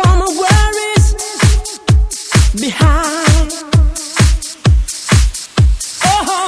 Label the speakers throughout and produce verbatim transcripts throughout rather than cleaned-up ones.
Speaker 1: all my worries behind. Oh,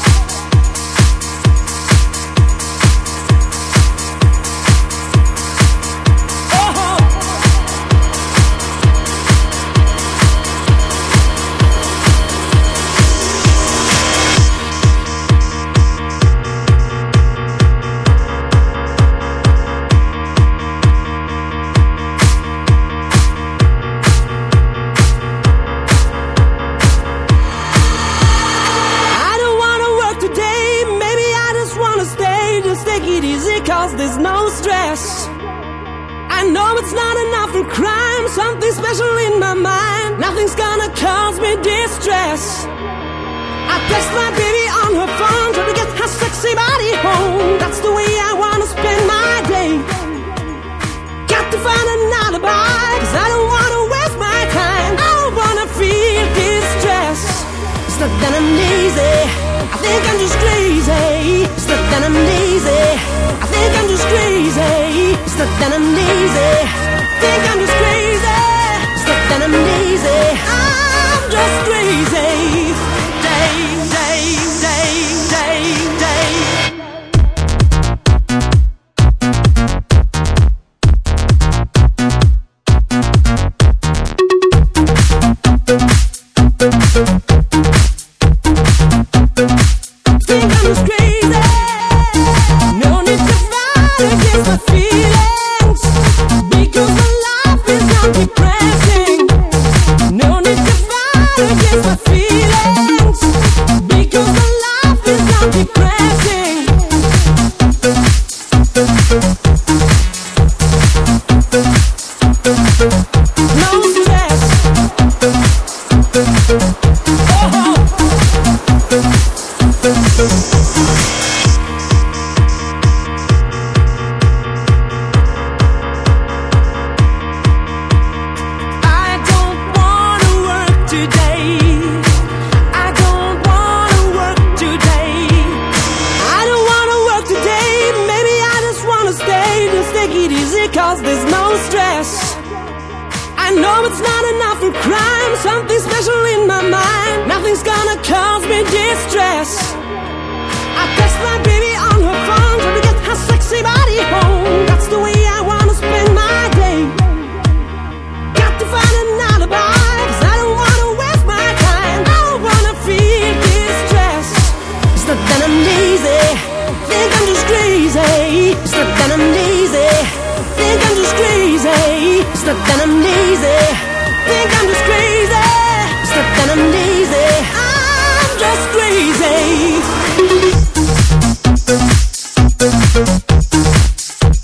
Speaker 1: cause there's no stress. I know it's not enough for crime. Something special in my mind. Nothing's gonna cause me distress. I text my baby on her phone, trying to get her sexy body home. That's the way I wanna spend my day. Got to find an alibi, cause I don't wanna waste my time. I don't wanna feel distress. It's not that I'm lazy, I think I'm just crazy. It's not that I'm lazy, I think I'm just crazy. It's not that I'm lazy, I think I'm just crazy. It's not that I'm lazy, I'm just crazy. Day, day, day, day, day. Think I'm just crazy. No need to fight against my feelings, because my life is not depressing. No need to fight against my feelings, because my life is not depressing. No stress. Oh. Cause there's no stress. I know it's not enough for crime. Something special in my mind. Nothing's gonna cause me distress. I text my baby on her phone, trying to get her sexy body home. That's the way I wanna spend my day. Got to find an alibi, cause I don't wanna waste my time. I don't wanna feel distress. It's not that I'm lazy, think I'm just crazy. It's not that I'm lazy, think I'm just crazy. It's not that I'm lazy, think I'm just crazy. It's not that I'm lazy, I'm just crazy.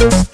Speaker 1: We'll be right back.